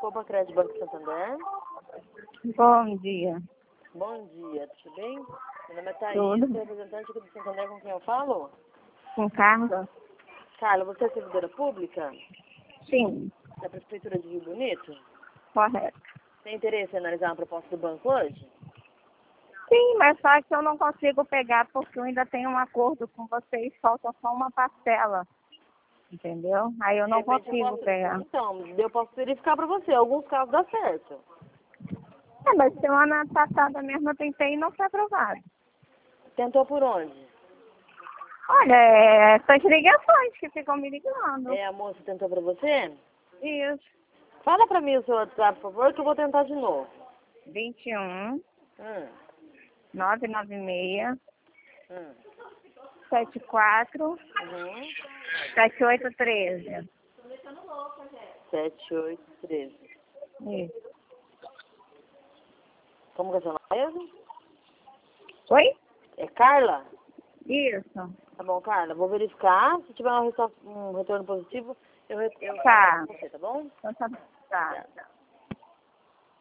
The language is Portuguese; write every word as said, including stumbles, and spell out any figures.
Copa Crédito Banco Santander. Bom dia. Bom dia, tudo bem? Meu nome é Thaís, Tudo. sou representante aqui do Santander, com quem eu falo? Com Carla? Carla, você é servidora pública Sim, da Prefeitura de Rio Bonito? correto. Tem interesse em analisar uma proposta do banco hoje? Sim, mas só que eu não consigo pegar porque eu ainda tenho um acordo com vocês, falta só uma parcela. Entendeu? Aí eu De não repente, eu consigo posso... pegar. Então, eu posso verificar para você. Alguns casos dá certo. É, mas semana passada mesmo eu tentei e não foi aprovado. Tentou por onde? Olha, é essas ligações que ficam me ligando. É, a moça tentou para você? Isso. Fala para mim o seu WhatsApp, por favor, que eu vou tentar de novo. vinte e um, Hum, nove nove seis, hum. sete quatro, Uhum. sete oito treze. sete oito treze. Isso. Como que é seu nome mesmo? Oi? É Carla? Isso. Tá bom, Carla. Vou verificar. Se tiver um, retorno- um retorno positivo, eu, re- eu Tá. falo com você, tá bom? Então tá. Tá. Tá.